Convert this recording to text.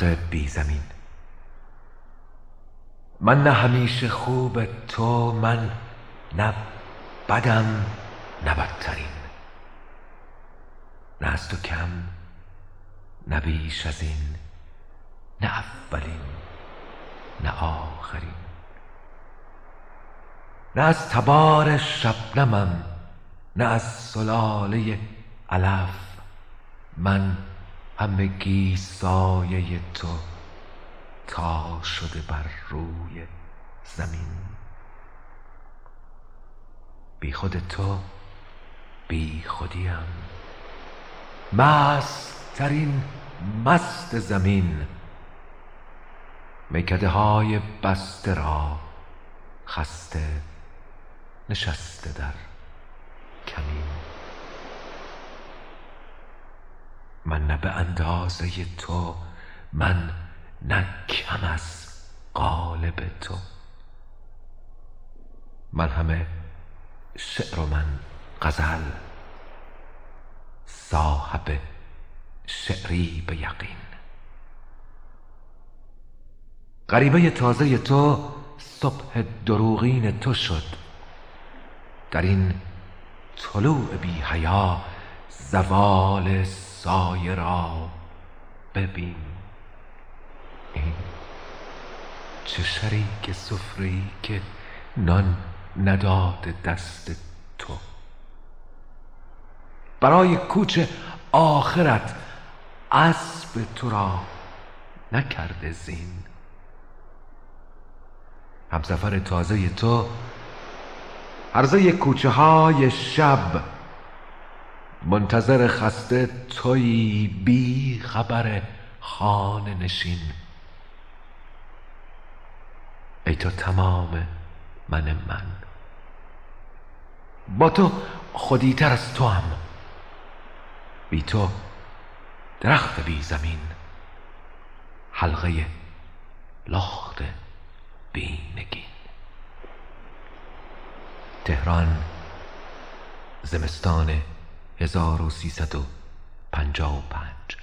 درخت بی زمین. من نه همیشه خوب تو، من نه بدم نه بدترین، نه از تو کم نه بیش از این، نه اولین نه آخرین. نه از تبار شبنمم نه از سلاله علف، من همگی سایه تو تا شده بر روی زمین. بی خود تو بی خودیم، مست ترین مست زمین. میکده های بسته را خسته نشسته در کمین. من نه به اندازه تو، من نه کم از قالب تو. من همه شعر و من غزل، صاحب شعری به یقین. غریبه تازه تو صبح دروغین تو شد، در این طلوع بی حیا زوال سایه را ببین. این چه شریک سفره‌ای که نان نداده دست تو، برای کوچ آخرت اسب تو را نکرده زین. همسفر تازه تو هرزه کوچه های شب، منتظر خسته تویی بی خبر خانه نشین. ای تو تمام من با تو خودی تر از تو هم، بی تو درخت بی زمین، حلقه لخت بی نگین. تهران، زمستان 1355.